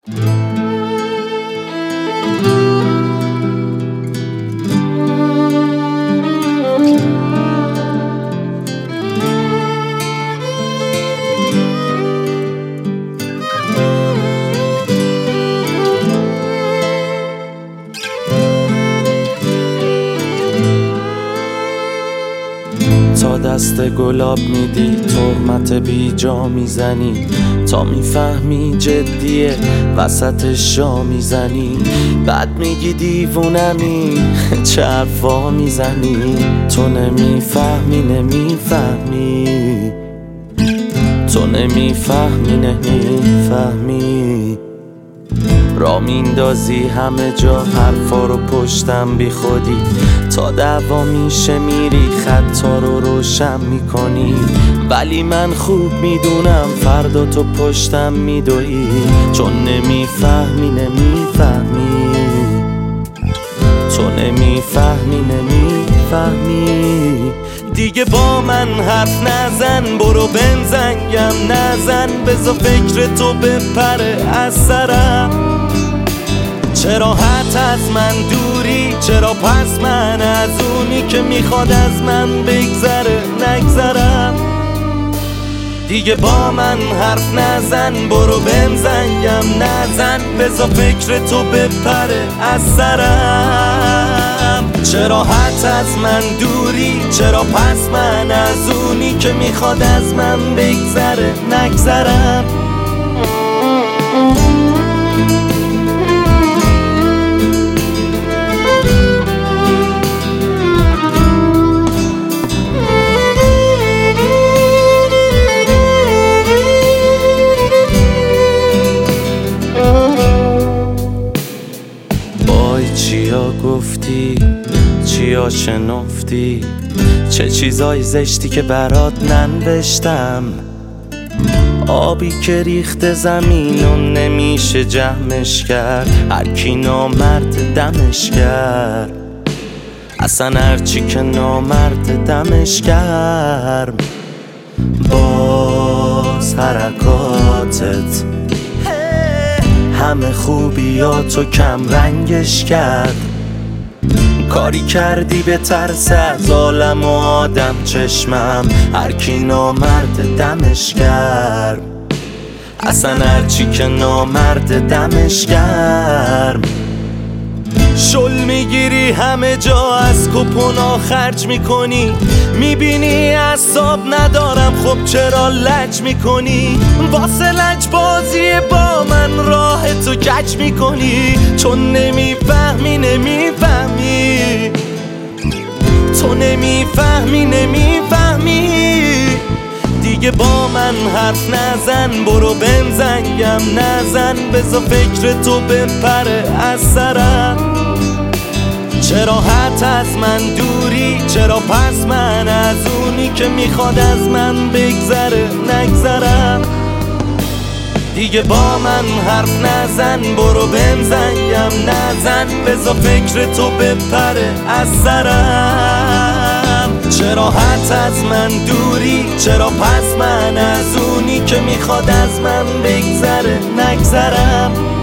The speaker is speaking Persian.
تا دست گلاب میدی تهمت بی جا میزنی، تا میفهمی جدیه وسطش جا میزنی، بعد میگی دیوونمی چه حرفا میزنی. تو نمیفهمی نمیفهمی، تو نمیفهمی نمیفهمی. را میندازی همه جا حرفا رو پشتم بی خودی، تا دعوا میشه میری خطا رو روشن میکنی. ولی من خوب میدونم فردا تو پشتم میدوی، چون نمیفهمی نمیفهمی، تو نمیفهمی نمیفهمی. دیگه با من حرف نزن، برو بنزنگم نزن، بذار فکر تو بپره از سرم. چرا حت از من دوری، چرا پس من از اونی که میخواد از من بگذره نگذرم. دیگه با من حرف نزن، برو بنزنگم نزن، بذار فکر تو بپره از سرم. چرا حت از من دوری، چرا پس من از اونی که میخواد از من بگذره نگذرم. چیا گفتی، چیا شنفتی، چه چیزای زشتی که برات ننوشتم. آبی که ریخته زمین و نمیشه جمعش کرد، هر کی نامرد دمش کرد. اصلا هرچی که نامرد دمش کرد. باز حرکاتت همه خوبیاتو کم رنگش کرد. کاری کردی به ترس از عالم و آدم چشمم، هر کی نامرد دمش کرد. اصلا هرچی که نامرد دمش کرد. شل میگیری همه جا، از کپونا خرج میکنی، میبینی اعصاب ندارم خب چرا لج میکنی. واسه لج بازی با من راه تو کج میکنی، چون نمیفهمی نمیفهمی، تو نمیفهمی نمیفهمی. دیگه با من حرف نزن، برو بنزنگم نزن، بذار فکر تو بپره از سرم. چرا حت از من دوری، چرا پس من از اونی که میخواد از من بگذره نگذرم. دیگه با من حرف نزن، برو بنزنگم نزن، بذار فکر تو بپره از سرم. چرا حت از من دوری، چرا پس من از اونی که میخواد از من بگذره نگذرم.